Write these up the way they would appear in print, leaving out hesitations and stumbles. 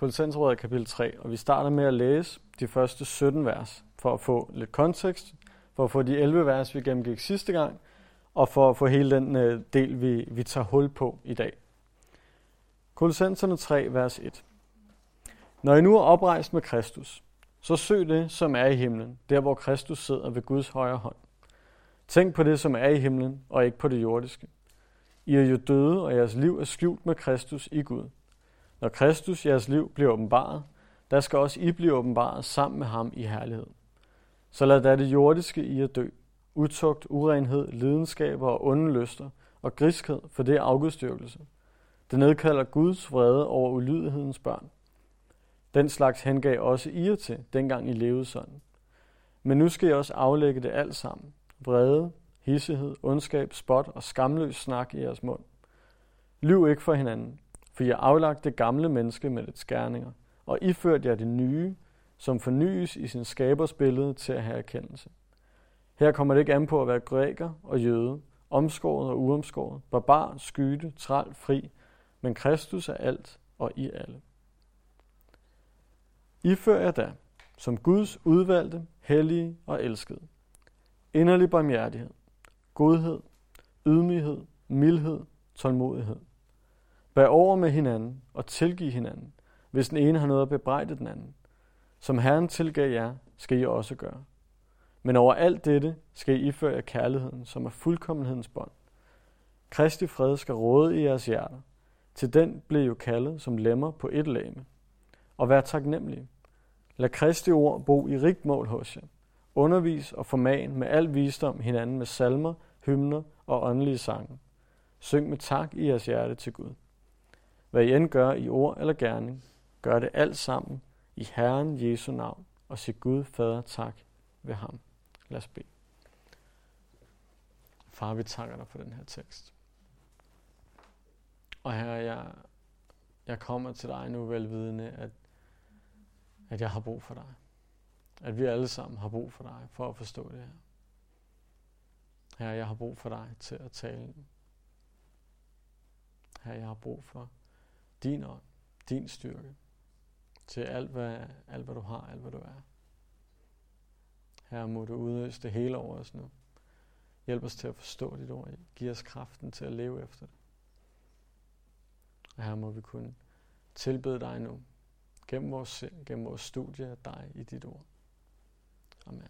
Kolossenserbrevet kapitel 3, og vi starter med at læse de første 17 vers, for at få lidt kontekst, for at få de 11 vers, vi gennemgik sidste gang, og for at få hele den del, vi tager hul på i dag. Kolossenserne 3, vers 1. Når I nu er oprejst med Kristus, så søg det, som er i himlen, der hvor Kristus sidder ved Guds højre hånd. Tænk på det, som er i himlen, og ikke på det jordiske. I er jo døde, og jeres liv er skjult med Kristus i Gud. Når Kristus, jeres liv, bliver åbenbaret, der skal også I blive åbenbaret sammen med ham i herlighed. Så lad da det jordiske i at dø. Utugt, urenhed, lidenskaber og onde lyster og griskhed, for det er afgudstyrkelse. Det nedkalder Guds vrede over ulydighedens børn. Den slags hengav også I jer til, dengang I levede sådan. Men nu skal I også aflægge det alt sammen. Vrede, hissighed, ondskab, spot og skamløs snak i jeres mund. Lyv ikke for hinanden, for I har aflagt det gamle menneske med dets gerninger, og iført jer det nye, som fornyes i sin skabers billede til at have erkendelse. Her kommer det ikke an på at være græker og jøde, omskåret og uomskåret, barbar, skyte, træl, fri, men Kristus er alt og i alle. Ifør jer da, som Guds udvalgte, hellige og elskede, inderlig barmhjertighed, godhed, ydmyghed, mildhed, tålmodighed. Bær over med hinanden og tilgiv hinanden, hvis den ene har noget at bebrejde den anden. Som Herren tilgav jer, skal I også gøre. Men over alt dette skal I iføre jer kærligheden, som er fuldkommenhedens bånd. Kristi fred skal råde i jeres hjerter. Til den blev jo kaldet som lemmer på et legeme. Og vær taknemmelige. Lad Kristi ord bo i rigt mål hos jer. Undervis og forman med al visdom hinanden med salmer, hymner og åndelige sange. Syng med tak i jeres hjerte til Gud. Hvad I end gør i ord eller gerning, gør det alt sammen i Herren Jesu navn, og sig Gud Fader tak ved ham. Lad os bede. Far, vi takker dig for den her tekst. Og Herre, jeg kommer til dig nu velvidende, at jeg har brug for dig. At vi alle sammen har brug for dig for at forstå det her. Herre, jeg har brug for dig til at tale. Herre, jeg har brug for din ånd, din styrke, til alt hvad du har, alt hvad du er. Herre, må du udøse det hele over os nu. Hjælp os til at forstå dit ord. Giv os kraften til at leve efter det. Og Herre, må vi kunne tilbede dig nu, gennem vores sind, gennem vores studie af dig i dit ord. Amen.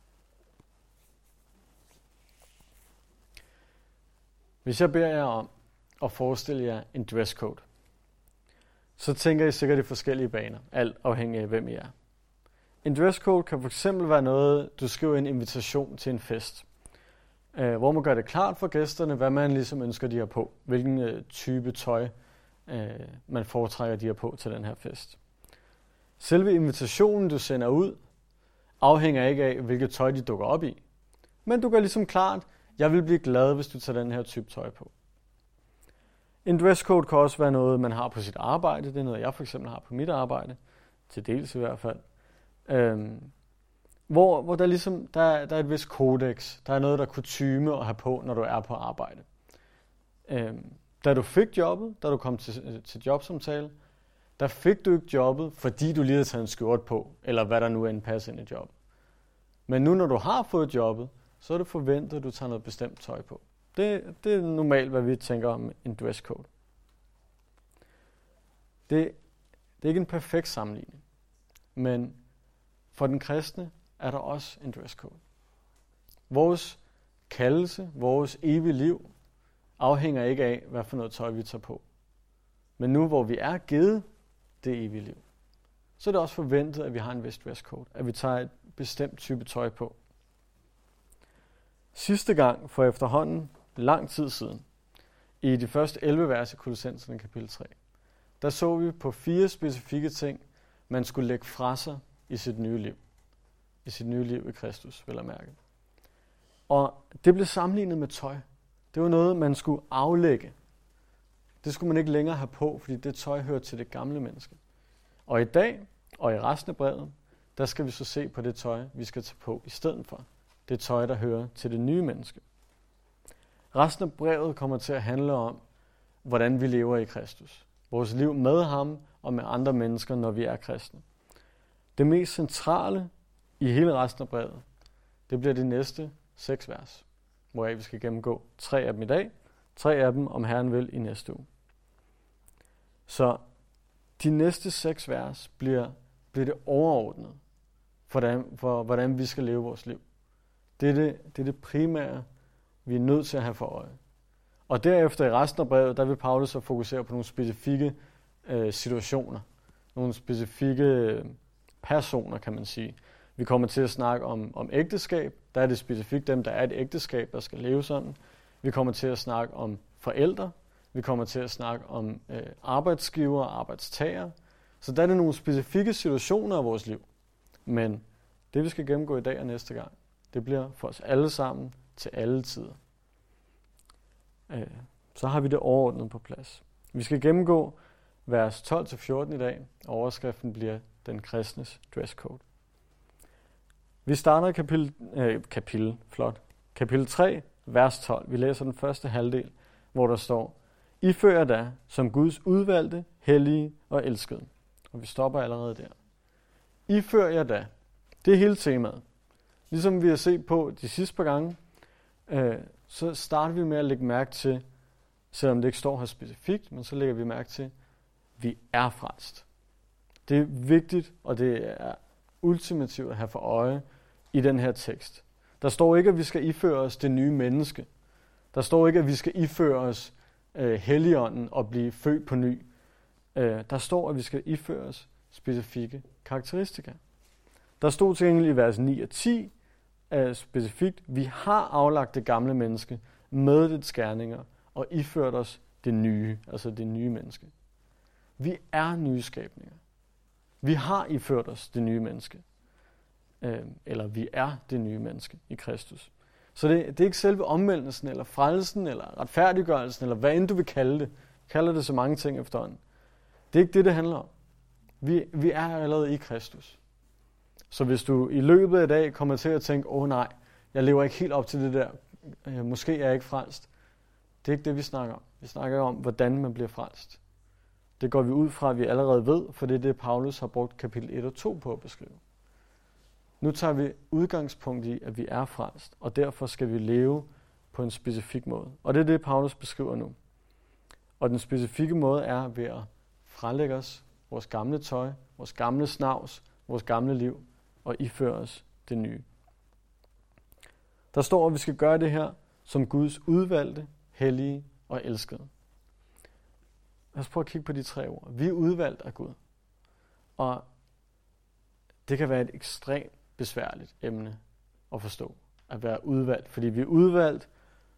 Hvis jeg beder jer om at forestille jer en dresscode, så tænker I sikkert i forskellige baner, alt afhængig af hvem I er. En dresscode kan fx være noget, du skriver en invitation til en fest, hvor man gør det klart for gæsterne, hvad man ligesom ønsker, de har på. Hvilken type tøj man foretrækker, de har på til den her fest. Selve invitationen, du sender ud, afhænger ikke af, hvilket tøj de dukker op i. Men du gør ligesom klart, jeg vil blive glad, hvis du tager den her type tøj på. En dresscode kan også være noget, man har på sit arbejde. Det er noget, jeg for eksempel har på mit arbejde. Til dels i hvert fald. Hvor der ligesom, der er et vist kodex. Der er noget, der er kutyme at have på, når du er på arbejde. Da du fik jobbet, da du kom til jobsamtale, der fik du ikke jobbet, fordi du lige havde taget en skjort på, eller hvad der nu end passer ind i jobbet. Men nu, når du har fået jobbet, så er det forventet, at du tager noget bestemt tøj på. Det er normalt, hvad vi tænker om en dresscode. Det er ikke en perfekt sammenligning, men for den kristne er der også en dresscode. Vores kaldelse, vores evige liv, afhænger ikke af, hvad for noget tøj vi tager på. Men nu, hvor vi er givet det evige liv, så er det også forventet, at vi har en vis dresscode, at vi tager et bestemt type tøj på. Sidste gang, for efterhånden lang tid siden, i de første 11 vers i Kolossenserne kapitel 3, der så vi på 4 specifikke ting, man skulle lægge fra sig i sit nye liv. I sit nye liv i Kristus, vil jeg mærke. Og det blev sammenlignet med tøj. Det var noget, man skulle aflægge. Det skulle man ikke længere have på, fordi det tøj hører til det gamle menneske. Og i dag, og i resten af brevet, der skal vi så se på det tøj, vi skal tage på i stedet for. Det tøj, der hører til det nye menneske. Resten af brevet kommer til at handle om, hvordan vi lever i Kristus. Vores liv med ham og med andre mennesker, når vi er kristne. Det mest centrale i hele resten af brevet, det bliver de næste 6 vers, hvor vi skal gennemgå 3 af dem i dag, 3 af dem, om Herren vil, i næste uge. Så de næste 6 vers bliver det overordnet for, hvordan vi skal leve vores liv. Det er det primære, vi er nødt til at have for øje. Og derefter i resten af brevet, der vil Paulus så fokusere på nogle specifikke situationer. Nogle specifikke personer, kan man sige. Vi kommer til at snakke om ægteskab. Der er det specifikt dem, der er et ægteskab, der skal leve sådan. Vi kommer til at snakke om forældre. Vi kommer til at snakke om arbejdsgiver og arbejdstager. Så der er det nogle specifikke situationer af vores liv. Men det, vi skal gennemgå i dag og næste gang, det bliver for os alle sammen til alle tider. Så har vi det overordnet på plads. Vi skal gennemgå vers 12-14 i dag, og overskriften bliver den kristnes dresscode. Vi starter kapitel 3, vers 12. Vi læser den første halvdel, hvor der står: Ifør jer da som Guds udvalgte, hellige og elskede. Og vi stopper allerede der. Ifør jer da. Det er hele temaet. Ligesom vi har set på de sidste par gange, så starter vi med at lægge mærke til, selvom det ikke står her specifikt, men så lægger vi mærke til, at vi er frelst. Det er vigtigt, og det er ultimativt at have for øje i den her tekst. Der står ikke, at vi skal iføre os det nye menneske. Der står ikke, at vi skal iføre os Helligånden og blive født på ny. Der står, at vi skal iføre os specifikke karakteristika. Der stod til gengæld i vers 9 og 10 specifikt: Vi har aflagt det gamle menneske med dets gerninger og iført os det nye, altså det nye menneske. Vi er nye skabninger. Vi har iført os det nye menneske. Eller vi er det nye menneske i Kristus. Så det er ikke selve omvendelsen, eller frelsen, eller retfærdiggørelsen, eller hvad end du vil kalde det. Kalder det så mange ting efterhånden. Det er ikke det handler om. Vi er allerede i Kristus. Så hvis du i løbet af dag kommer til at tænke, nej, jeg lever ikke helt op til det der, måske er jeg ikke frelst. Det er ikke det, vi snakker om. Vi snakker om, hvordan man bliver frelst. Det går vi ud fra, at vi allerede ved, for det er det, Paulus har brugt kapitel 1 og 2 på at beskrive. Nu tager vi udgangspunkt i, at vi er frelst, og derfor skal vi leve på en specifik måde. Og det er det, Paulus beskriver nu. Og den specifikke måde er ved at frelægge os vores gamle tøj, vores gamle snavs, vores gamle liv, og iføre os det nye. Der står, at vi skal gøre det her som Guds udvalgte, hellige og elskede. Lad os prøve at kigge på de 3 ord. Vi er udvalgt af Gud. Og det kan være et ekstremt besværligt emne at forstå, at være udvalgt. Fordi vi er udvalgt,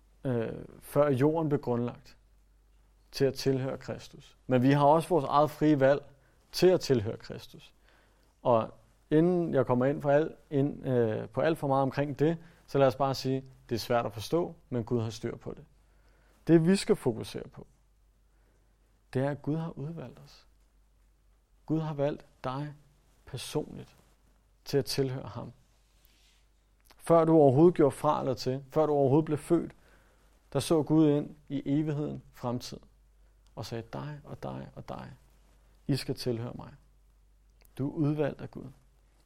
før jorden blev grundlagt, til at tilhøre Kristus. Men vi har også vores eget frie valg til at tilhøre Kristus. Og inden jeg kommer ind på alt for meget omkring det, så lad os bare sige, det er svært at forstå, men Gud har styr på det. Det vi skal fokusere på, det er, at Gud har udvalgt os. Gud har valgt dig personligt til at tilhøre ham. Før du overhovedet gjorde fra eller til, før du overhovedet blev født, der så Gud ind i evigheden, fremtid, og sagde, dig og dig og dig, I skal tilhøre mig. Du er udvalgt af Gud.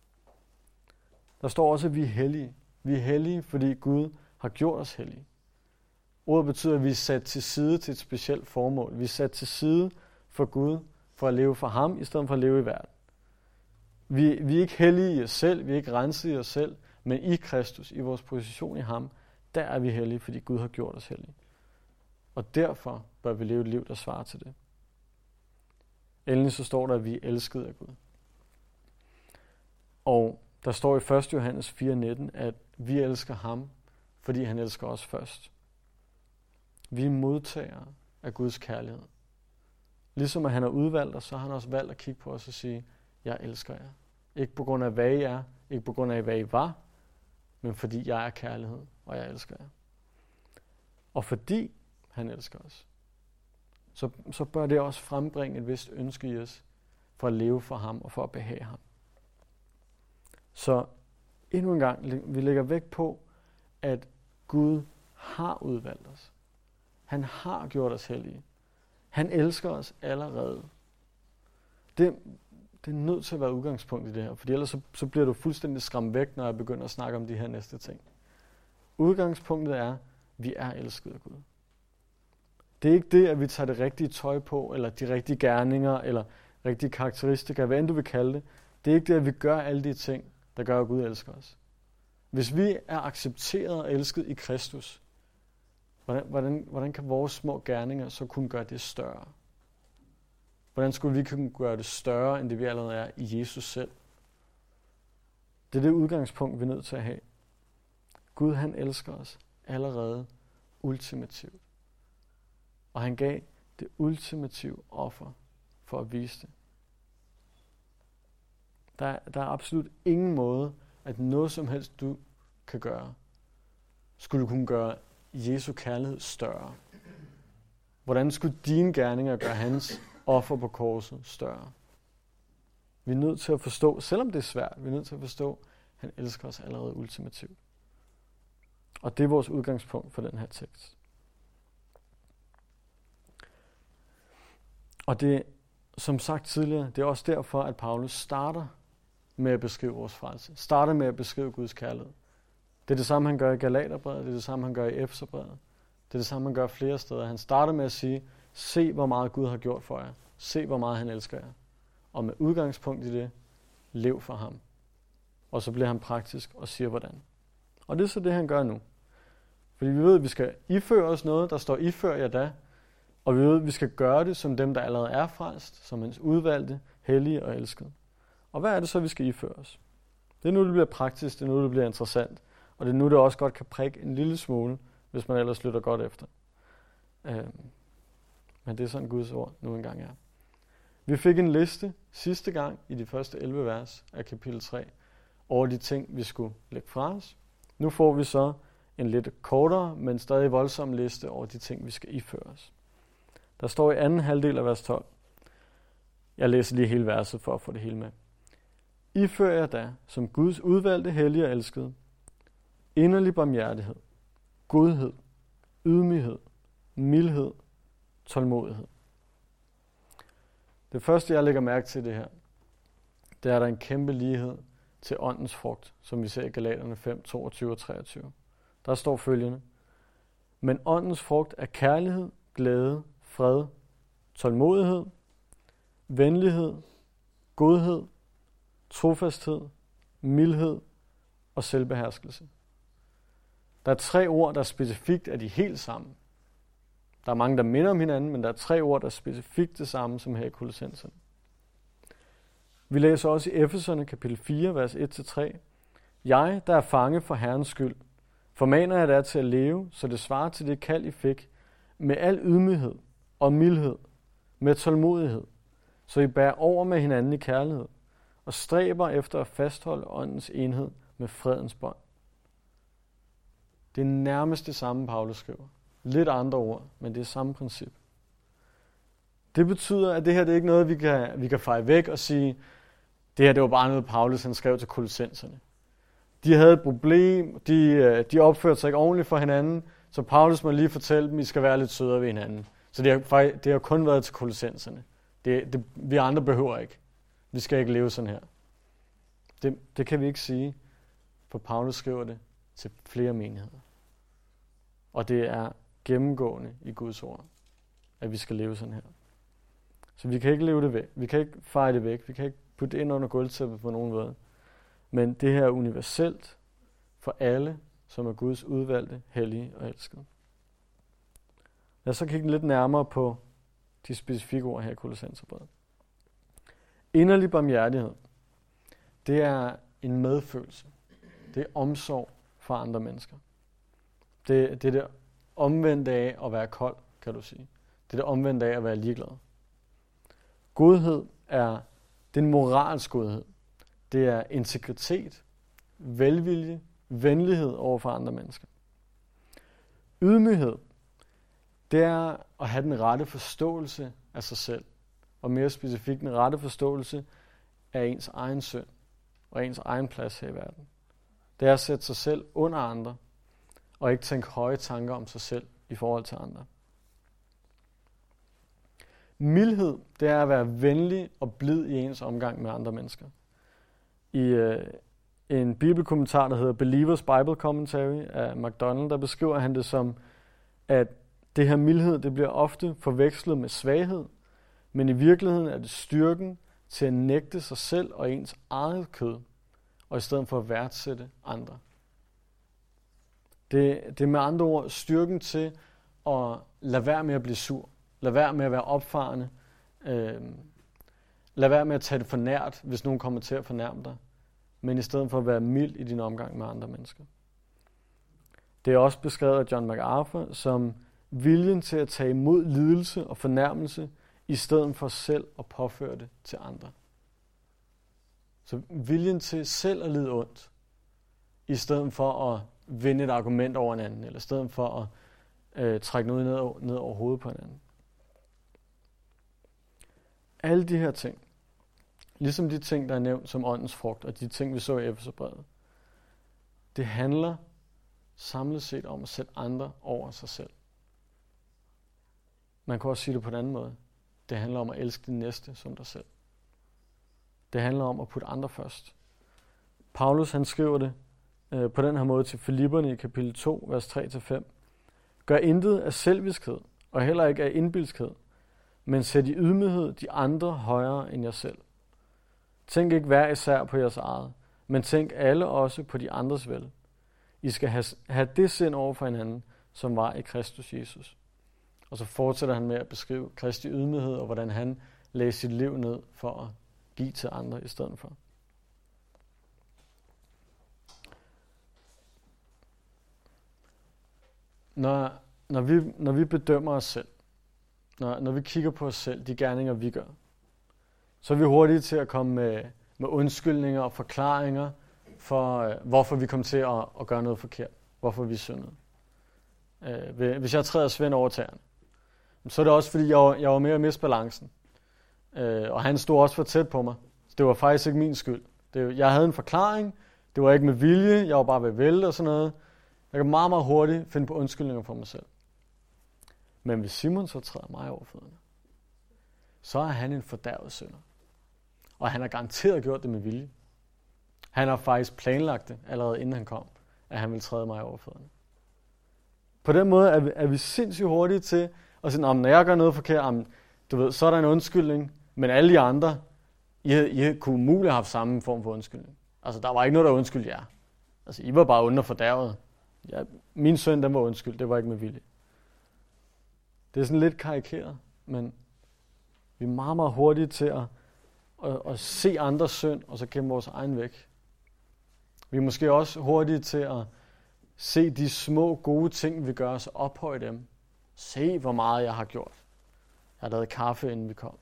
Der står også, at vi er hellige. Vi er hellige, fordi Gud har gjort os hellige. Ordet betyder, at vi er sat til side til et specielt formål. Vi er sat til side for Gud, for at leve for ham, i stedet for at leve i verden. Vi er ikke hellige i os selv, vi er ikke renset i os selv, men i Kristus, i vores position i ham, der er vi hellige, fordi Gud har gjort os hellige. Og derfor bør vi leve et liv, der svarer til det. Endelig så står der, at vi er elsket af Gud. Og der står i 1. Johannes 4:19, at vi elsker ham, fordi han elsker os først. Vi er modtagere af Guds kærlighed. Ligesom at han har udvalgt os, så har han også valgt at kigge på os og sige, jeg elsker jer. Ikke på grund af, hvad I er, ikke på grund af, hvad I var, men fordi jeg er kærlighed, og jeg elsker jer. Og fordi han elsker os, så bør det også frembringe et vist ønske i os, for at leve for ham og for at behage ham. Så endnu en gang, vi lægger vægt på, at Gud har udvalgt os. Han har gjort os hellige. Han elsker os allerede. Det er nødt til at være udgangspunkt i det her, for ellers så bliver du fuldstændig skræmt væk, når jeg begynder at snakke om de her næste ting. Udgangspunktet er, at vi er elsket af Gud. Det er ikke det, at vi tager det rigtige tøj på, eller de rigtige gerninger, eller rigtige karakteristika, hvad end du vil kalde det. Det er ikke det, at vi gør alle de ting, der gør, at Gud elsker os. Hvis vi er accepteret og elsket i Kristus, hvordan kan vores små gerninger så kunne gøre det større? Hvordan skulle vi kunne gøre det større, end det vi allerede er i Jesus selv? Det er det udgangspunkt, vi er nødt til at have. Gud, han elsker os allerede ultimativt. Og han gav det ultimative offer for at vise det. Der er absolut ingen måde, at noget som helst du kan gøre, skulle kunne gøre Jesu kærlighed større. Hvordan skulle dine gerninger gøre hans offer på korset større? Vi er nødt til at forstå, selvom det er svært, vi er nødt til at forstå, at han elsker os allerede ultimativt. Og det er vores udgangspunkt for den her tekst. Og det, som sagt tidligere, det er også derfor, at Paulus starter med at beskrive vores frelse. Starter med at beskrive Guds kærlighed. Det er det samme, han gør i Galaterbrevet, det er det samme, han gør i Efeserbrevet. Det er det samme, han gør flere steder. Han starter med at sige, se hvor meget Gud har gjort for jer. Se hvor meget han elsker jer. Og med udgangspunkt i det, lev for ham. Og så bliver han praktisk og siger hvordan. Og det er så det, han gør nu. Fordi vi ved, at vi skal iføre os noget, der står ifør jer da. Og vi ved, at vi skal gøre det som dem, der allerede er frelst, som hans udvalgte, hellige og elskede. Og hvad er det så, vi skal iføre os? Det er nu, det bliver praktisk, det er nu, det bliver interessant. Og det er nu, det også godt kan prikke en lille smule, hvis man ellers lytter godt efter. Men det er sådan Guds ord nu engang er. Vi fik en liste sidste gang i de første 11 vers af kapitel 3 over de ting, vi skulle lægge fra os. Nu får vi så en lidt kortere, men stadig voldsom liste over de ting, vi skal iføre os. Der står i anden halvdel af vers 12. Jeg læser lige hele verset for at få det hele med. Ifør jer da, som Guds udvalgte, hellige og elskede, inderlig barmhjertighed, godhed, ydmyghed, mildhed, tålmodighed. Det første, jeg lægger mærke til det her, det er, der en kæmpe lighed til åndens frugt, som vi ser i Galaterne 5, 22 og 23. Der står følgende. Men åndens frugt er kærlighed, glæde, fred, tålmodighed, venlighed, godhed, trofasthed, mildhed og selvbeherskelse. Der er 3 ord, der specifikt er de helt sammen. Der er mange, der minder om hinanden, men der er 3 ord, der er specifikt det samme som her i Kolossenserne. Vi læser også i Efeserne kapitel 4, vers 1-3. Jeg, der er fange for Herrens skyld, formaner jer der til at leve, så det svarer til det kald, I fik, med al ydmyghed og mildhed, med tålmodighed, så I bærer over med hinanden i kærlighed, og stræber efter at fastholde åndens enhed med fredens bånd. Det er nærmest det samme, Paulus skriver. Lidt andre ord, men det er samme princip. Det betyder, at det her det er ikke noget, vi kan feje væk og sige, det her det var bare noget, Paulus han skrev til kolossenserne. De havde et problem, de opførte sig ikke ordentligt for hinanden, så Paulus må lige fortælle dem, at I skal være lidt sødere ved hinanden. Så det har kun været til kolossenserne. Vi andre behøver ikke. Vi skal ikke leve sådan her. Det kan vi ikke sige, for Paulus skriver det til flere menigheder. Og det er gennemgående i Guds ord, at vi skal leve sådan her. Så vi kan ikke leve det væk. Vi kan ikke feje det væk. Vi kan ikke putte det ind under gulvtæppet på nogen måde. Men det her er universelt for alle, som er Guds udvalgte, hellige og elskede. Lad os så kigge lidt nærmere på de specifikke ord her i Kolossenserbrevet. Inderlig barmhjertighed, det er en medfølelse. Det er omsorg for andre mennesker. Det er det omvendte af at være kold, kan du sige. Det er det omvendte af at være ligeglad. Godhed er den moralsk godhed. Det er integritet, velvilje, venlighed over for andre mennesker. Ydmyghed, det er at have den rette forståelse af sig selv, og mere specifikt den rette forståelse af ens egen synd og ens egen plads her i verden. Det er at sætte sig selv under andre, og ikke tænke høje tanker om sig selv i forhold til andre. Mildhed, det er at være venlig og blid i ens omgang med andre mennesker. I en bibelkommentar, der hedder Believers Bible Commentary af MacDonald, der beskriver han det som, at det her mildhed, det bliver ofte forvekslet med svaghed, men i virkeligheden er det styrken til at nægte sig selv og ens eget kød, og i stedet for at værdsætte andre. Det er med andre ord styrken til at lade være med at blive sur, lade være med at være opfarende, lade være med at tage det for nært, hvis nogen kommer til at fornærme dig, men i stedet for at være mild i din omgang med andre mennesker. Det er også beskrevet af John MacArthur som viljen til at tage imod lidelse og fornærmelse, i stedet for selv at påføre det til andre. Så viljen til selv at lide ondt, i stedet for at vinde et argument over en anden, eller i stedet for at trække noget ned over hovedet på en anden. Alle de her ting, ligesom de ting, der er nævnt som åndens frugt, og de ting, vi så i Efeserbrevet, det handler samlet set om at sætte andre over sig selv. Man kan også sige det på en anden måde. Det handler om at elske din næste som dig selv. Det handler om at putte andre først. Paulus han skriver det på den her måde til Filipperne i kapitel 2, vers 3-5. Gør intet af selviskhed, og heller ikke af indbilskhed, men sæt i ydmyghed de andre højere end jer selv. Tænk ikke hver især på jeres eget, men tænk alle også på de andres vel. I skal have det sind over for hinanden, som var i Kristus Jesus. Og så fortsætter han med at beskrive Kristi ydmyghed, og hvordan han lagde sit liv ned for at give til andre i stedet for. Når vi bedømmer os selv, når vi kigger på os selv, de gerninger vi gør, så er vi hurtige til at komme med undskyldninger og forklaringer for, hvorfor vi kom til at gøre noget forkert, hvorfor vi syndede. Hvis jeg træder Svend over tæerne, så er det også fordi, jeg var med at miste balancen. Og han stod også for tæt på mig. Så det var faktisk ikke min skyld. Jeg havde en forklaring, det var ikke med vilje, jeg var bare ved at vælte og sådan noget. Jeg kan meget, meget hurtigt finde på undskyldninger for mig selv. Men hvis Simon så træder mig over fødderne, så er han en fordærvet synder. Og han har garanteret gjort det med vilje. Han har faktisk planlagt det, allerede inden han kom, at han ville træde mig over fødderne. På den måde er vi sindssygt hurtige til at sige, når jeg gør noget forkert, så er der en undskyldning, men alle de andre, I kunne muligt have haft samme form for undskyldning. Altså, der var ikke noget, der undskyldte jer. Altså, I var bare under fordærvet. Ja, min søn, den var undskyld, det var ikke med vilje. Det er sådan lidt karikeret, men vi er meget, meget hurtige til at se andres synd, og så gemme vores egen væk. Vi er måske også hurtige til at se de små, gode ting, vi gør, og så ophøje dem. Se, hvor meget jeg har gjort. Jeg har lavet kaffe, inden vi kom.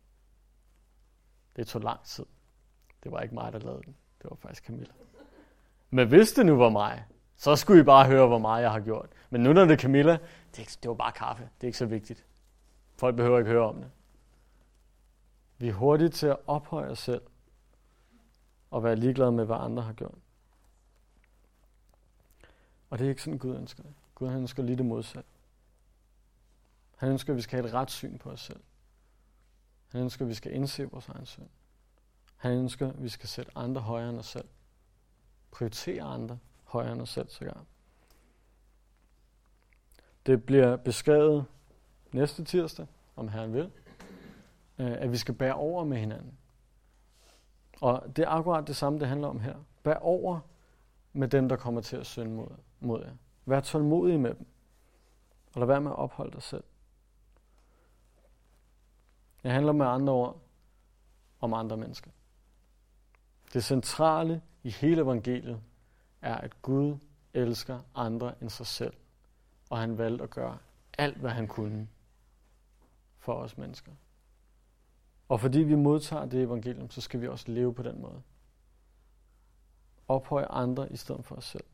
Det tog lang tid. Det var ikke mig, der lavede den. Det var faktisk Camilla. Men hvis det nu var mig, så skulle I bare høre, hvor meget jeg har gjort. Men nu når det er Camilla, det var bare kaffe. Det er ikke så vigtigt. Folk behøver ikke høre om det. Vi er hurtige til at ophøje os selv og være ligeglade med, hvad andre har gjort. Og det er ikke sådan, Gud ønsker det. Gud han ønsker lige det modsatte. Han ønsker, at vi skal have et ret syn på os selv. Han ønsker, at vi skal indse vores egen synd. Han ønsker, at vi skal sætte andre højere end os selv. Prioritere andre højere end os selv sågar. Det bliver beskrevet næste tirsdag, om Herren vil, at vi skal bære over med hinanden. Og det er akkurat det samme, det handler om her. Bær over med dem, der kommer til at synde mod jer. Vær tålmodig med dem. Og lad være med at opholde dig selv. Det handler med andre ord om andre mennesker. Det centrale i hele evangeliet er, at Gud elsker andre end sig selv. Og han valgte at gøre alt, hvad han kunne for os mennesker. Og fordi vi modtager det evangelium, så skal vi også leve på den måde. Ophøje andre i stedet for os selv.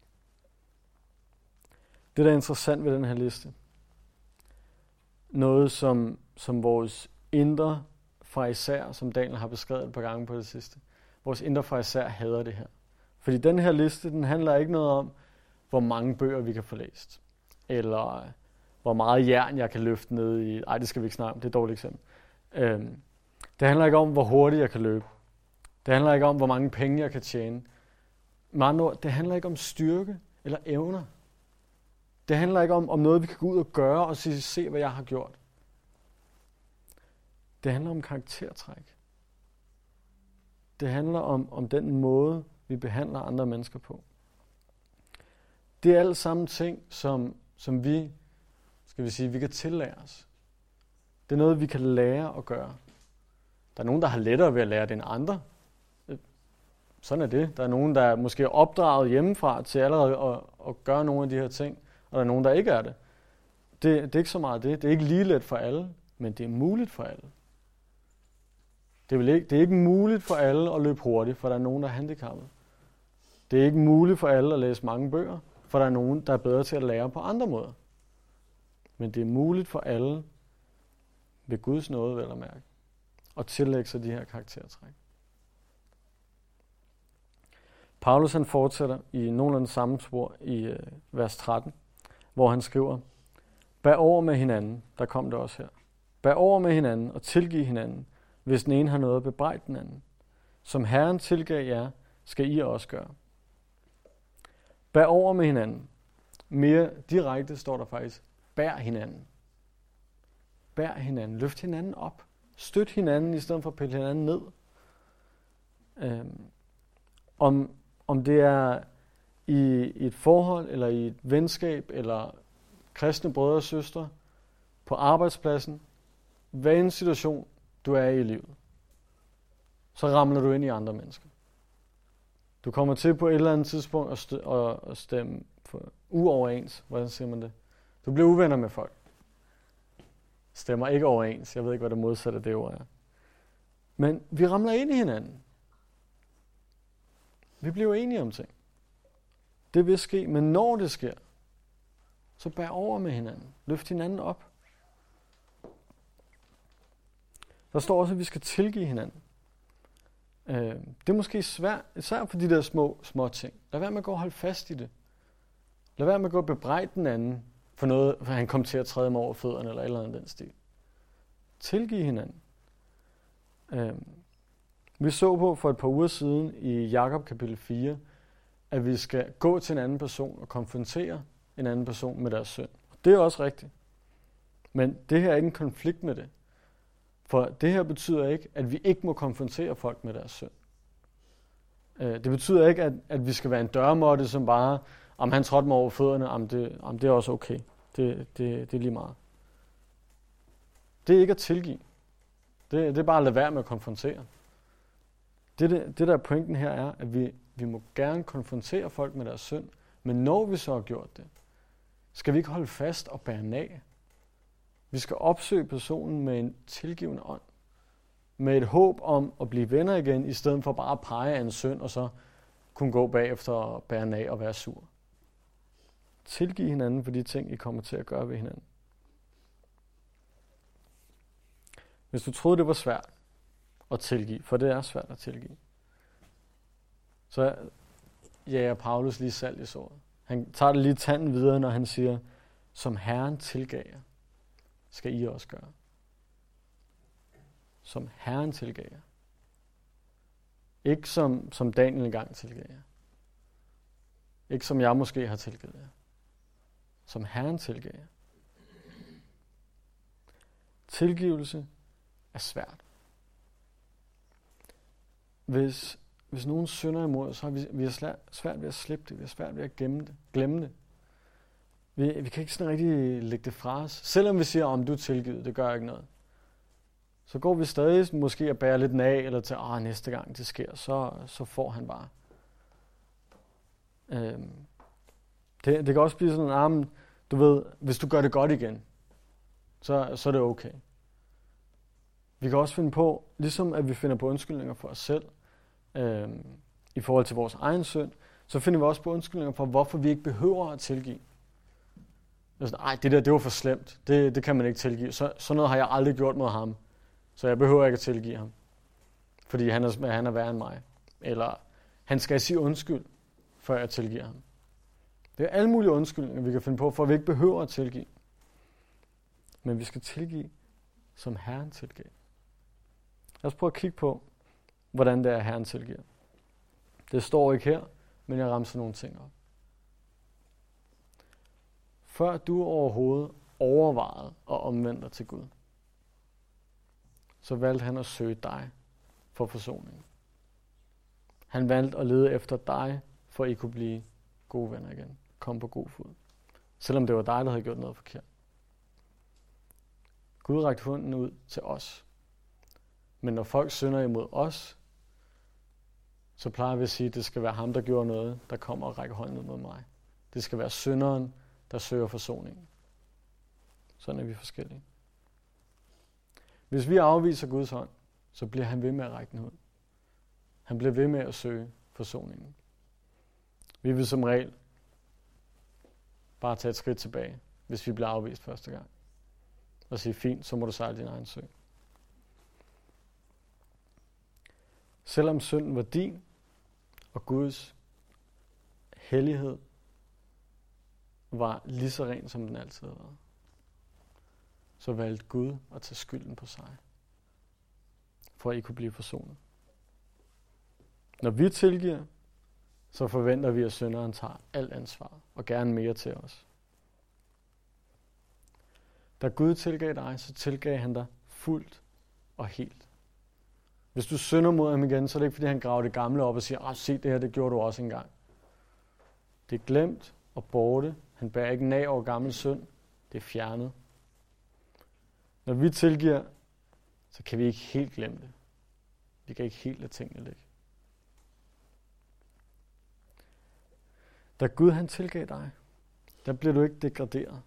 Det, der er interessant ved den her liste, noget som vores indre farisæer, som Daniel har beskrevet et par gange på det sidste, vores indre farisæer hader det her. Fordi den her liste, den handler ikke noget om, hvor mange bøger vi kan få læst, eller hvor meget jern jeg kan løfte ned i. Ej, det skal vi ikke snakke om, det er et dårligt eksempel. Det handler ikke om, hvor hurtigt jeg kan løbe. Det handler ikke om, hvor mange penge jeg kan tjene. Med andre ord, det handler ikke om styrke eller evner. Det handler ikke om noget, vi kan gå ud og gøre og sige, se hvad jeg har gjort. Det handler om karaktertræk. Det handler om den måde, vi behandler andre mennesker på. Det er alle sammen ting, som vi kan tillære os. Det er noget, vi kan lære at gøre. Der er nogen, der har lettere ved at lære det end andre. Sådan er det. Der er nogen, der måske er opdraget hjemmefra til allerede at gøre nogle af de her ting, og der er nogen, der ikke er det. Det er ikke så meget det. Det er ikke lige let for alle, men det er muligt for alle. Det er ikke muligt for alle at løbe hurtigt, for der er nogen, der er handicappet. Det er ikke muligt for alle at læse mange bøger, for der er nogen, der er bedre til at lære på andre måder. Men det er muligt for alle, ved Guds nåde vel at mærke, at tillægge sig de her karaktertræk. Paulus han fortsætter i nogenlunde samme spor i vers 13, hvor han skriver, bær over med hinanden, der kom det også her. Bær over med hinanden og tilgiv hinanden, hvis den ene har noget at bebrejde den anden. Som Herren tilgav jer, skal I også gøre. Bær over med hinanden. Mere direkte står der faktisk, bær hinanden. Bær hinanden. Løft hinanden op. Støt hinanden, i stedet for at pille hinanden ned. Om det er i et forhold, eller i et venskab, eller kristne brødre og søstre, på arbejdspladsen, hvad en situation, du er i livet, så ramler du ind i andre mennesker. Du kommer til på et eller andet tidspunkt at stemme for uoverens. Hvordan siger man det? Du bliver uvenner med folk. Stemmer ikke overens. Jeg ved ikke, hvad det modsatte af det ord er. Men vi ramler ind i hinanden. Vi bliver enige om ting. Det vil ske, men når det sker, så bær over med hinanden. Løft hinanden op. Der står også, at vi skal tilgive hinanden. Det er måske svært, især for de der små ting. Lad være med at gå og holde fast i det. Lad være med at gå og bebrejde den anden for noget, for han kom til at træde mig over fødderne, eller et eller andet den stil. Tilgive hinanden. Vi så på for et par uger siden i Jakob kapitel 4, at vi skal gå til en anden person og konfrontere en anden person med deres synd. Det er også rigtigt. Men det her er ikke en konflikt med det. For det her betyder ikke, at vi ikke må konfrontere folk med deres synd. Det betyder ikke, at vi skal være en dørmåtte, som bare, om han trådte mig over fødderne, det er også okay. Det er lige meget. Det er ikke at tilgive. Det er bare at lade være med at konfrontere. Det der pointen her er, at vi må gerne konfrontere folk med deres synd, men når vi så har gjort det, skal vi ikke holde fast og bære af. Vi skal opsøge personen med en tilgivende ånd. Med et håb om at blive venner igen, i stedet for bare at pege af en synd, og så kunne gå bagefter og bære af og være sur. Tilgiv hinanden for de ting, I kommer til at gøre ved hinanden. Hvis du troede, det var svært at tilgive, for det er svært at tilgive, så jager Paulus lige salt i såret. Han tager det lige tanden videre, når han siger, som Herren tilgav jer, skal I også gøre. Som Herren tilgav jer. Ikke som Daniel engang tilgav jer. Ikke som jeg måske har tilgivet jer. Som Herren tilgav jer. Tilgivelse er svært. Hvis nogen synder imod, så har vi svært ved at slippe det. Vi har svært ved at glemme det. Vi kan ikke sådan rigtig lægge det fra os. Selvom vi siger, om du er tilgivet, det gør ikke noget. Så går vi stadig måske at bære lidt af, eller til, næste gang det sker, så får han bare. Det kan også blive sådan, du ved, hvis du gør det godt igen, så er det okay. Vi kan også finde på, ligesom at vi finder på undskyldninger for os selv, i forhold til vores egen synd, så finder vi også på undskyldninger for, hvorfor vi ikke behøver at tilgive. Det var for slemt. Det kan man ikke tilgive. Sådan noget har jeg aldrig gjort mod ham. Så jeg behøver ikke at tilgive ham. Fordi han er værre end mig. Eller han skal sige undskyld, før jeg tilgiver ham. Det er alle mulige undskyldninger, vi kan finde på, for at vi ikke behøver at tilgive. Men vi skal tilgive, som Herren tilgav. Lad os prøve at kigge på, hvordan det er, Herren tilgiver. Det står ikke her, men jeg ramser nogle ting op. Før du overhovedet overvejede og omvendte dig til Gud, så valgte han at søge dig for forsoning. Han valgte at lede efter dig, for at I kunne blive gode venner igen. Kom på god fod. Selvom det var dig, der havde gjort noget forkert. Gud rakte hånden ud til os. Men når folk synder imod os, så plejer vi at sige, at det skal være ham, der gjorde noget, der kommer og rækker hånden ud mod mig. Det skal være synderen, der søger forsoningen. Sådan er vi forskellige. Hvis vi afviser Guds hånd, så bliver han ved med at række den ud. Han bliver ved med at søge forsoningen. Vi vil som regel bare tage et skridt tilbage, hvis vi bliver afvist første gang. Og sige, fint, så må du sejle din egen sø. Selvom synden var din, og Guds hellighed var lige så ren, som den altid har været, så valgte Gud at tage skylden på sig, for at I kunne blive forsonet. Når vi tilgiver, så forventer vi, at synderen tager alt ansvar, og gerne mere til os. Da Gud tilgav dig, så tilgav han dig fuldt og helt. Hvis du synder mod ham igen, så er det ikke, fordi han graver det gamle op og siger, se det her, det gjorde du også engang. Det er glemt og borte. Han bærer ikke nag over gammel synd. Det er fjernet. Når vi tilgiver, så kan vi ikke helt glemme det. Vi kan ikke helt lade tingene ligge. Da Gud han tilgav dig, der bliver du ikke degraderet.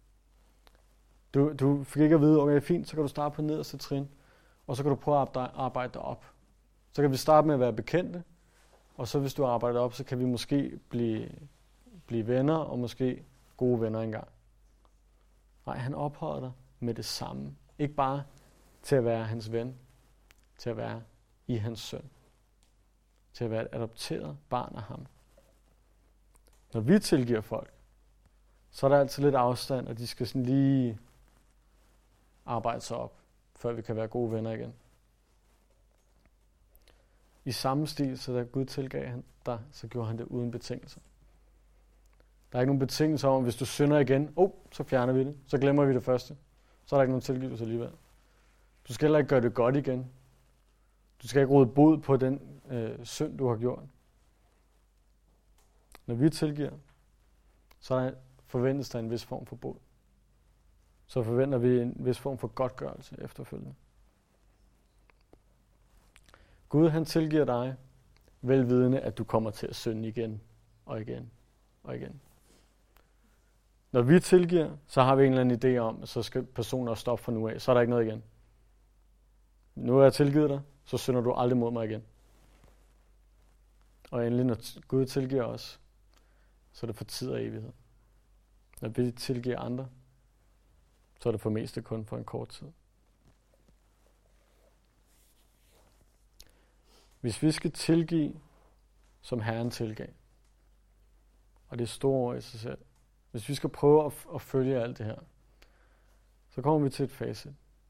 Du fik ikke at vide, okay, fint, så kan du starte på nederste trin, og så kan du prøve at arbejde dig op. Så kan vi starte med at være bekendte, og så hvis du arbejder op, så kan vi måske blive venner, og måske gode venner engang. Nej, han ophøjer dig med det samme. Ikke bare til at være hans ven, til at være i hans søn. Til at være et adopteret barn af ham. Når vi tilgiver folk, så er der altid lidt afstand, og de skal sådan lige arbejde sig op, før vi kan være gode venner igen. I samme stil, så da Gud tilgav han dig, så gjorde han det uden betingelser. Der er ikke nogen betingelser om, hvis du synder igen, så fjerner vi det, så glemmer vi det første. Så er der ikke nogen tilgivelse alligevel. Du skal heller ikke gøre det godt igen. Du skal ikke råde bod på den synd, du har gjort. Når vi tilgiver, så forventes der en vis form for bod. Så forventer vi en vis form for godtgørelse efterfølgende. Gud han tilgiver dig, velvidende at du kommer til at synde igen og igen og igen. Når vi tilgiver, så har vi en eller anden idé om, at så skal personen også stoppe fra nu af. Så er der ikke noget igen. Nu har jeg tilgivet dig, så synder du aldrig mod mig igen. Og endelig, når Gud tilgiver os, så er det for tid og evighed. Når vi tilgiver andre, så er det for meste kun for en kort tid. Hvis vi skal tilgive, som Herren tilgav, og det er store ord i sig selv, hvis vi skal prøve at følge alt det her, så kommer vi til et facit.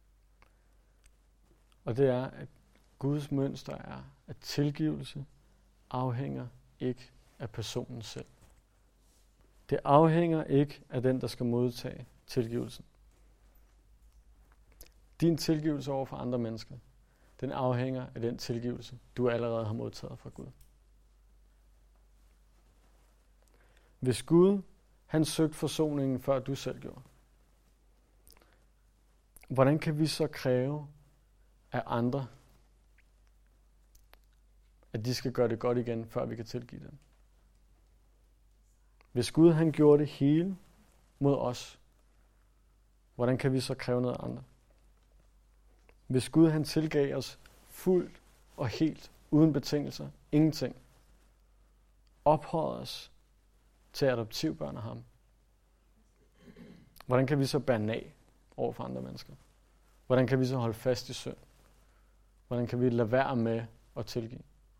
Og det er, at Guds mønster er, at tilgivelse afhænger ikke af personen selv. Det afhænger ikke af den, der skal modtage tilgivelsen. Din tilgivelse over for andre mennesker, den afhænger af den tilgivelse, du allerede har modtaget fra Gud. Hvis Gud, han søgte forsoningen, før du selv gjorde, hvordan kan vi så kræve af andre, at de skal gøre det godt igen, før vi kan tilgive dem? Hvis Gud, han gjorde det hele mod os, hvordan kan vi så kræve noget af andre? Hvis Gud, han tilgav os fuldt og helt, uden betingelser, ingenting, ophøjede os til adoptivbørn af ham, hvordan kan vi så bære nag over for andre mennesker? Hvordan kan vi så holde fast i synd? Hvordan kan vi lade være med at tilgive?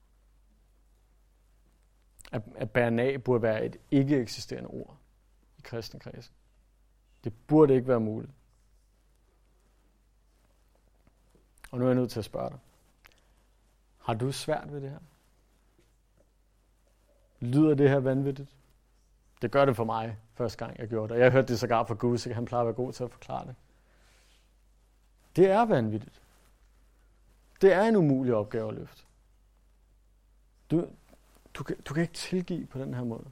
At bære nag burde være et ikke eksisterende ord i kristne kredse. Det burde ikke være muligt. Og nu er jeg nødt til at spørge dig. Har du svært ved det her? Lyder det her vanvittigt? Det gør det for mig, første gang jeg gjorde det. Jeg hørte det sågar fra Gusik, han plejer at være god til at forklare det. Det er vanvittigt. Det er en umulig opgave at løfte. Du kan ikke tilgive på den her måde.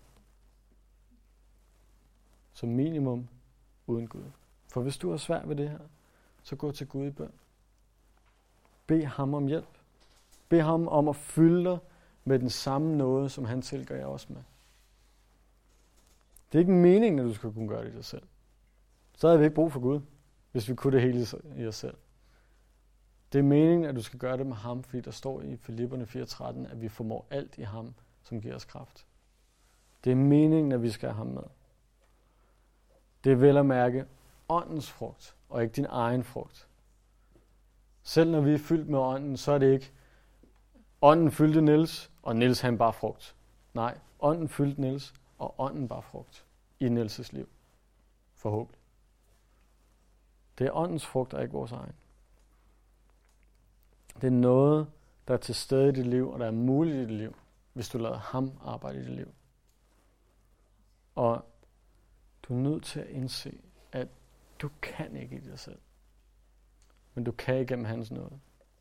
Som minimum uden Gud. For hvis du har svært ved det her, så gå til Gud i bøn. Bed ham om hjælp. Bed ham om at fylde dig med den samme nåde, som han tilgår jer også med. Det er ikke meningen, at du skal kunne gøre det i dig selv. Så havde vi ikke brug for Gud, hvis vi kunne det hele i os selv. Det er meningen, at du skal gøre det med ham, fordi der står i Filipperne 4:13, at vi formår alt i ham, som giver os kraft. Det er meningen, at vi skal have ham med. Det er vel at mærke åndens frugt, og ikke din egen frugt. Selv når vi er fyldt med ånden, så er det ikke, ånden fyldte Niels, og Niels han bare frugt. Nej, ånden fyldte Niels, og ånden bare frugt i Niels' liv. Forhåbentlig. Det er åndens frugt, og ikke vores egen. Det er noget, der er til stede i dit liv, og der er muligt i dit liv, hvis du lader ham arbejde i dit liv. Og du er nødt til at indse, at du kan ikke i dig selv. Men du kan igennem hans nåde.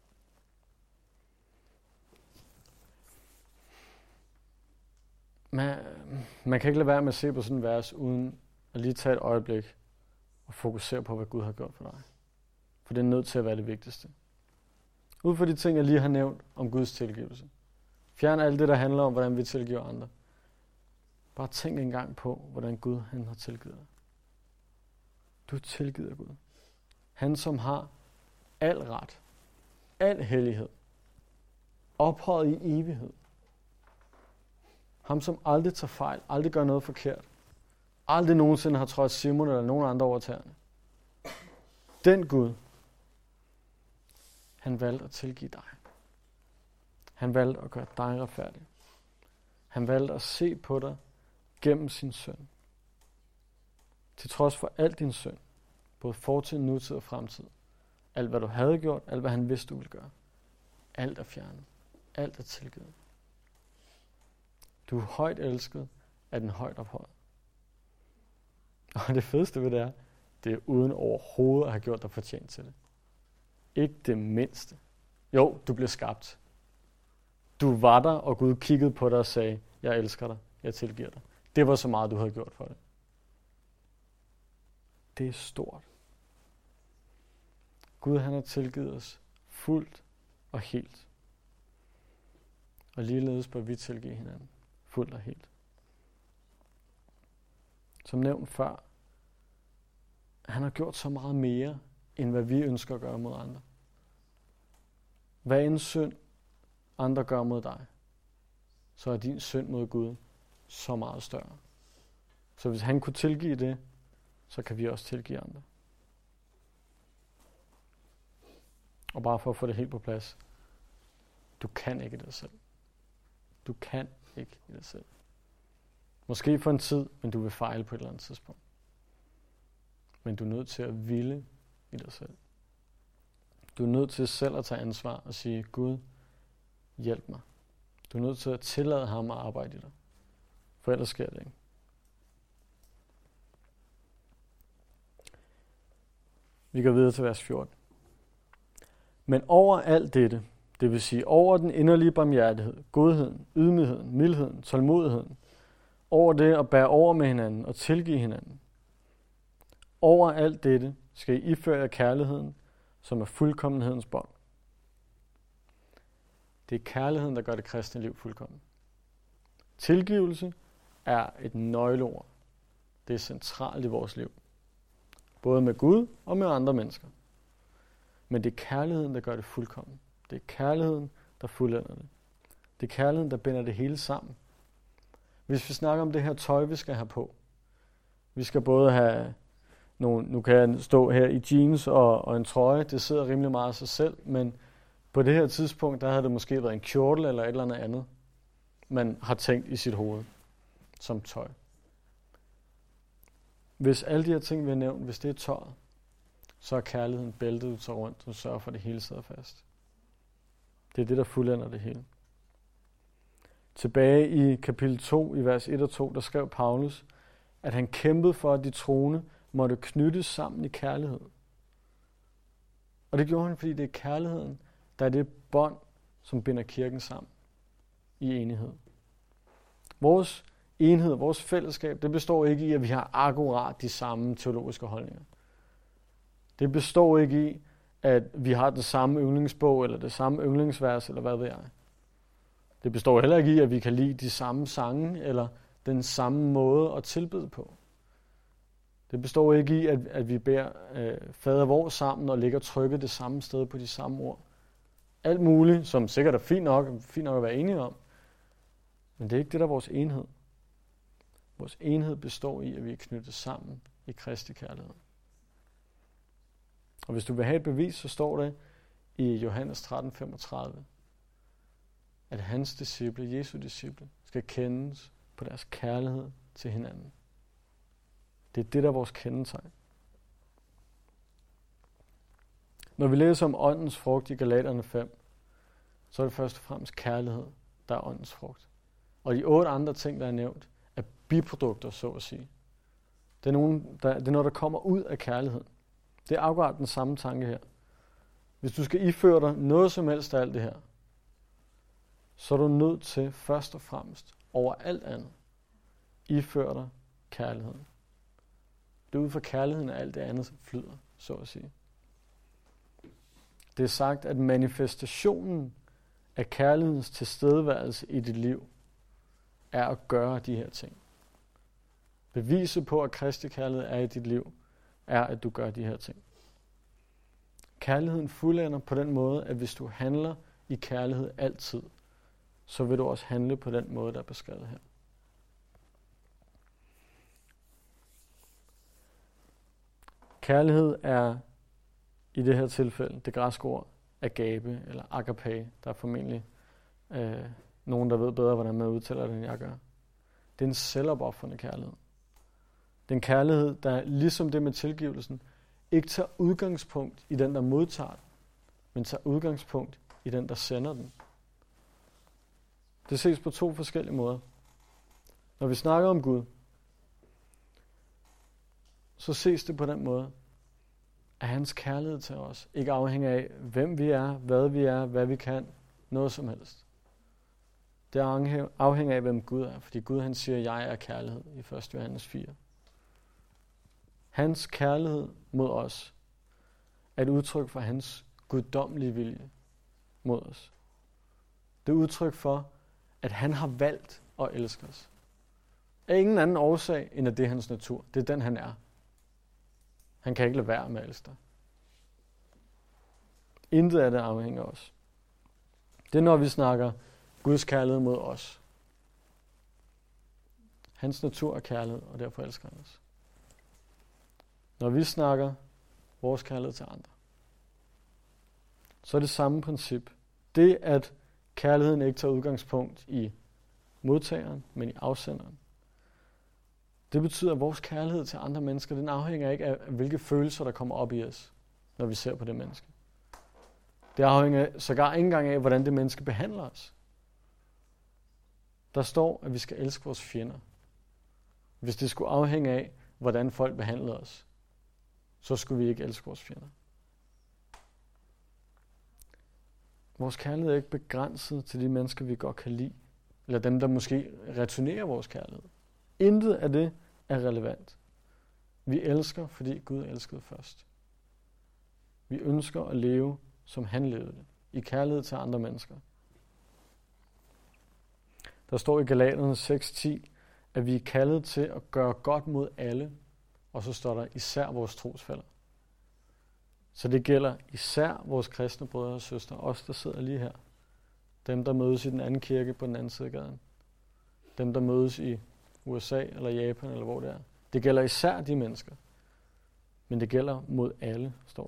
Man kan ikke lade være med at se på sådan en vers, uden at lige tage et øjeblik og fokusere på, hvad Gud har gjort for dig. For det er nødt til at være det vigtigste. Ud fra de ting, jeg lige har nævnt om Guds tilgivelse. Fjern alt det, der handler om, hvordan vi tilgiver andre. Bare tænk engang på, hvordan Gud han har tilgivet dig. Du er tilgivet af Gud. Han, som har al ret, al hellighed, ophøjet i evighed. Ham, som aldrig tager fejl, aldrig gør noget forkert. Aldrig nogensinde har trådt Simon eller nogen andre over tæerne. Den Gud, han valgte at tilgive dig. Han valgte at gøre dig retfærdig. Han valgte at se på dig gennem sin søn. Til trods for al din synd, både fortid, nutid og fremtid. Alt hvad du havde gjort, alt hvad han vidste du ville gøre. Alt er fjernet. Alt er tilgivet. Du er højt elsket af den højt ophøjet. Og det fedeste ved det er uden overhovedet at have gjort dig fortjent til det. Ikke det mindste. Jo, du blev skabt. Du var der, og Gud kiggede på dig og sagde, jeg elsker dig, jeg tilgiver dig. Det var så meget, du havde gjort for det. Det er stort. Gud han har tilgivet os fuldt og helt. Og ligeledes bør vi tilgive hinanden fuldt og helt. Som nævnt før, han har gjort så meget mere, end hvad vi ønsker at gøre mod andre. Hvad en synd andre gør mod dig, så er din synd mod Gud så meget større. Så hvis han kunne tilgive det, så kan vi også tilgive andre. Og bare for at få det helt på plads. Du kan ikke i dig selv. Du kan ikke i dig selv. Måske for en tid, men du vil fejle på et eller andet tidspunkt. Men du er nødt til at ville i dig selv. Du er nødt til selv at tage ansvar og sige, Gud, hjælp mig. Du er nødt til at tillade ham at arbejde i dig. For ellers sker det ikke. Vi går videre til vers 14. Men over alt dette, det vil sige over den inderlige barmhjertighed, godheden, ydmygheden, mildheden, tålmodigheden, over det at bære over med hinanden og tilgive hinanden. Over alt dette skal I iføre jer kærligheden, som er fuldkommenhedens bånd. Det er kærligheden, der gør det kristne liv fuldkommen. Tilgivelse er et nøgleord. Det er centralt i vores liv. Både med Gud og med andre mennesker. Men det er kærligheden, der gør det fuldkommen. Det er kærligheden, der fuldender det. Det er kærligheden, der binder det hele sammen. Hvis vi snakker om det her tøj, vi skal have på. Vi skal både have nogle, nu kan jeg stå her i jeans og en trøje. Det sidder rimelig meget af sig selv, men på det her tidspunkt, der havde det måske været en kjortel eller et eller andet, man har tænkt i sit hoved som tøj. Hvis alle de her ting, vi har nævnt, hvis det er tøjet, så er kærligheden bæltet, du tager rundt og sørger for, at det hele sidder fast. Det er det, der fuldender det hele. Tilbage i kapitel 2, i vers 1 og 2, der skrev Paulus, at han kæmpede for, at de troende måtte knyttes sammen i kærlighed. Og det gjorde han, fordi det er kærligheden, der er det bånd, som binder kirken sammen i enighed. Vores enhed, vores fællesskab, det består ikke i, at vi har akkurat de samme teologiske holdninger. Det består ikke i, at vi har det samme yndlingsbog, eller det samme yndlingsvers, eller hvad ved jeg. Det består heller ikke i, at vi kan lide de samme sange, eller den samme måde at tilbede på. Det består ikke i, at vi beder fader vor sammen og ligger trykket det samme sted på de samme ord. Alt muligt, som sikkert er fint nok at være enige om. Men det er ikke det, der er vores enhed. Vores enhed består i, at vi er knyttet sammen i Kristi kærlighed. Og hvis du vil have et bevis, så står det i Johannes 13:35, at hans disciple, Jesu disciple, skal kendes på deres kærlighed til hinanden. Det er det, der er vores kendetegn. Når vi læser om åndens frugt i Galaterne 5, så er det først og fremmest kærlighed, der er åndens frugt. Og de 8 andre ting, der er nævnt, er biprodukter, så at sige. Det er noget, der kommer ud af kærlighed. Det er akkurat den samme tanke her. Hvis du skal iføre dig noget som helst af alt det her, så er du nødt til først og fremmest over alt andet iføre dig kærligheden. Det er ud fra kærligheden, at alt det andet flyder, så at sige. Det er sagt, at manifestationen af kærlighedens tilstedeværelse i dit liv er at gøre de her ting. Beviset på, at Kristi kærlighed er i dit liv, er, at du gør de her ting. Kærligheden fuldender på den måde, at hvis du handler i kærlighed altid, så vil du også handle på den måde, der er beskrevet her. Kærlighed er i det her tilfælde det græske ord agape eller agape. Der er formentlig nogen, der ved bedre, hvordan man udtaler det, end jeg gør. Det er en selvopofrende kærlighed. Det er en kærlighed, der ligesom det med tilgivelsen, ikke tager udgangspunkt i den, der modtager den, men tager udgangspunkt i den, der sender den. Det ses på 2 forskellige måder. Når vi snakker om Gud, så ses det på den måde, at hans kærlighed til os ikke afhænger af, hvem vi er, hvad vi kan, noget som helst. Det afhænger af, hvem Gud er, fordi Gud han siger, at jeg er kærlighed i 1. Johannes 4. Hans kærlighed mod os er et udtryk for hans guddommelige vilje mod os. Det er udtryk for, at han har valgt at elske os. Af ingen anden årsag, end at det er hans natur. Det er den, han er. Han kan ikke lade være med at elske dig. Intet af det afhænger af os. Det er, når vi snakker Guds kærlighed mod os. Hans natur er kærlighed, og derfor elsker han os. Når vi snakker vores kærlighed til andre, så er det samme princip. Det, at kærligheden ikke tager udgangspunkt i modtageren, men i afsenderen. Det betyder, at vores kærlighed til andre mennesker, den afhænger ikke af, hvilke følelser, der kommer op i os, når vi ser på det menneske. Det afhænger sågar ikke engang af, hvordan det menneske behandler os. Der står, at vi skal elske vores fjender. Hvis det skulle afhænge af, hvordan folk behandler os, så skulle vi ikke elske vores fjender. Vores kærlighed er ikke begrænset til de mennesker, vi godt kan lide, eller dem, der måske returnerer vores kærlighed. Intet af det er relevant. Vi elsker, fordi Gud elskede først. Vi ønsker at leve, som han levede, i kærlighed til andre mennesker. Der står i Galaterne 6:10, at vi er kaldet til at gøre godt mod alle, og så står der især vores trosfæller. Så det gælder især vores kristne brødre og søstre, os der sidder lige her. Dem, der mødes i den anden kirke på den anden side af gaden. Dem, der mødes i USA eller Japan eller hvor det er. Det gælder især de mennesker. Men det gælder mod alle, står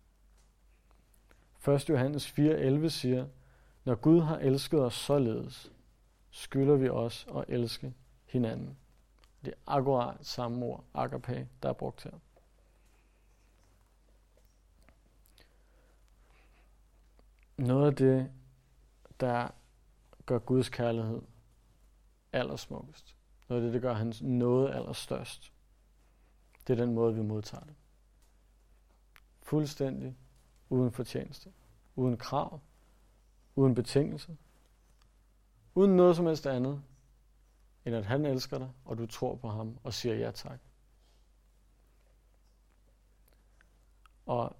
der. 1. Johannes 4:11 siger, når Gud har elsket os således, skylder vi os at elske hinanden. Det er akkurat samme ord, agape, der er brugt her. noget af det, der gør Guds kærlighed allersmukkest, noget af det, der gør hans nåde allerstørst, det er den måde, vi modtager det. Fuldstændig uden fortjeneste, uden krav, uden betingelse, uden noget som helst andet, end at han elsker dig, og du tror på ham og siger ja tak. Og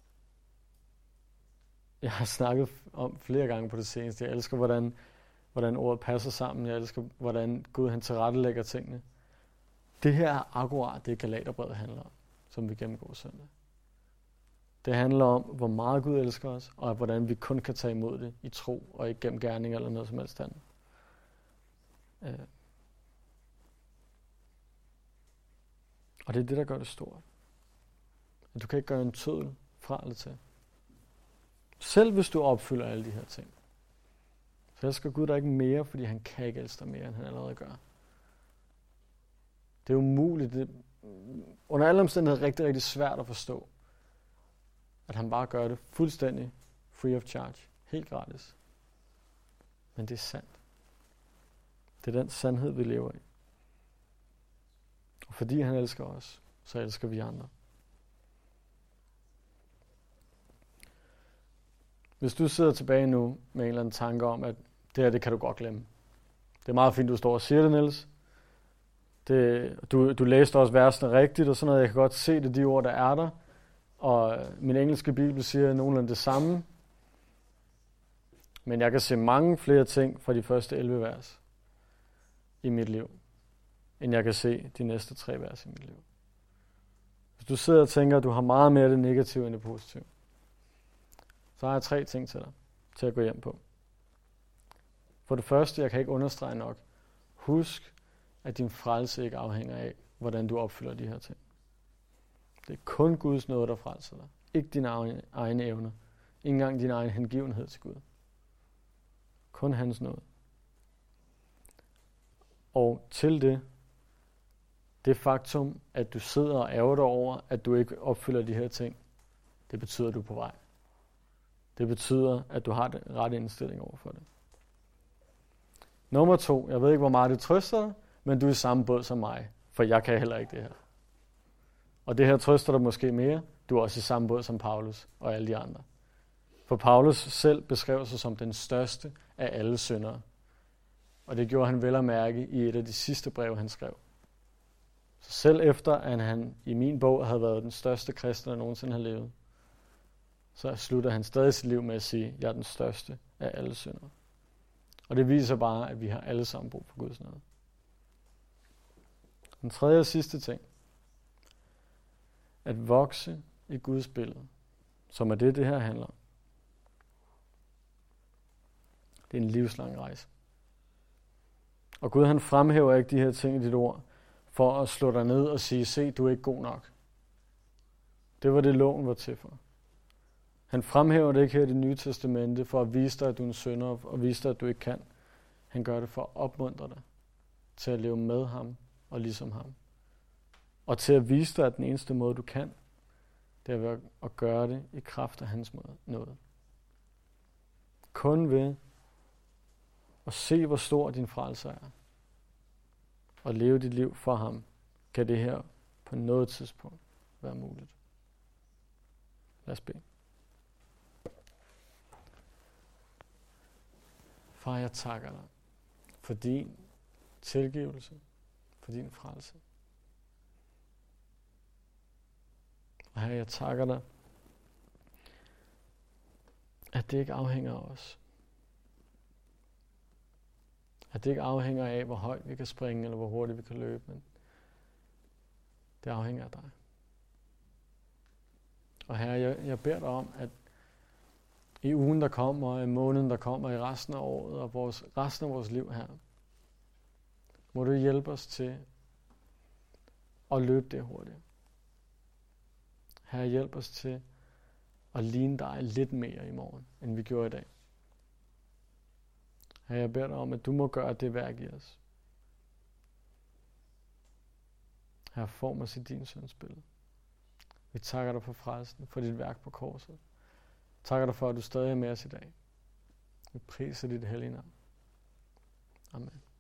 jeg har snakket om flere gange på det seneste. Jeg elsker, hvordan ordet passer sammen. Jeg elsker, hvordan Gud han tilrettelægger tingene. Det her er akkurat det, Galaterbrevet handler om, som vi gennemgår søndag. Det handler om, hvor meget Gud elsker os, og hvordan vi kun kan tage imod det i tro, og ikke gennem gerning eller noget som helst andet. Og det er det, der gør det stort. At du kan ikke gøre en tøddel fra eller til. Selv hvis du opfylder alle de her ting, så elsker Gud dig ikke mere, fordi han kan ikke elske dig mere, end han allerede gør. Det er umuligt. Det er under alle omstændigheder rigtig, rigtig svært at forstå, at han bare gør det fuldstændig free of charge. Helt gratis. Men det er sandt. Det er den sandhed, vi lever i. Og fordi han elsker os, så elsker vi andre. Hvis du sidder tilbage nu med en eller anden tanke om, at det her, det kan du godt glemme. Det er meget fint, du står og siger det, Niels. Du læste også versene rigtigt og sådan noget. Jeg kan godt se det, de ord, der er der. Og min engelske bibel siger nogenlunde det samme. Men jeg kan se mange flere ting fra de første 11 vers i mit liv, end jeg kan se de næste 3 vers i mit liv. Hvis du sidder og tænker, at du har meget mere af det negative end det positive, så har jeg 3 ting til dig, til at gå hjem på. For det første, jeg kan ikke understrege nok. Husk, at din frelse ikke afhænger af, hvordan du opfylder de her ting. Det er kun Guds nåde, der frelser dig. Ikke dine egne evner. Ikke engang din egen hengivenhed til Gud. Kun hans nåde. Og til det faktum, at du sidder og ærger dig over, at du ikke opfylder de her ting, det betyder, at du er på vej. Det betyder, at du har den rette indstilling over for det. Nummer 2. Jeg ved ikke, hvor meget det trøster dig, men du er i samme båd som mig, for jeg kan heller ikke det her. Og det her trøster dig måske mere. Du er også i samme båd som Paulus og alle de andre. For Paulus selv beskrev sig som den største af alle syndere. Og det gjorde han vel at mærke i et af de sidste brev, han skrev. Så selv efter, at han i min bog havde været den største kristen, der nogensinde har levet, så slutter han stadig sit liv med at sige, at jeg er den største af alle syndere. Og det viser bare, at vi har alle sammen brug for Guds nåde. Den tredje og sidste ting. At vokse i Guds billede, som er det her handler om. Det er en livslang rejse. Og Gud han fremhæver ikke de her ting i dit ord, for at slå dig ned og sige, se, du er ikke god nok. Det var det, loven var til for. Han fremhæver det ikke her i Det Nye Testamente, for at vise dig, at du er en synder, og vise dig, at du ikke kan. Han gør det for at opmuntre dig til at leve med ham og ligesom ham. Og til at vise dig, at den eneste måde, du kan, det er ved at gøre det i kraft af hans nåde. Kun ved at se, hvor stor din frelse er, og leve dit liv for ham, kan det her på noget tidspunkt være muligt. Lad os bede. Far, jeg takker dig for din tilgivelse, for din frelse. Og Herre, jeg takker dig, at det ikke afhænger af os. At det ikke afhænger af, hvor højt vi kan springe, eller hvor hurtigt vi kan løbe, men det afhænger af dig. Og Herre, jeg beder dig om, at i ugen, der kommer, i måneden, der kommer, i resten af året, og resten af vores liv her, må du hjælpe os til at løbe det hurtigt. Herre, hjælp os til at ligne dig lidt mere i morgen, end vi gjorde i dag. Herre, jeg beder dig om, at du må gøre det værk i os. Herre, form os i din søns billede. Vi takker dig for frelsen, for dit værk på korset. Takker dig for, at du stadig er med os i dag. Vi priser dit hellige navn. Amen.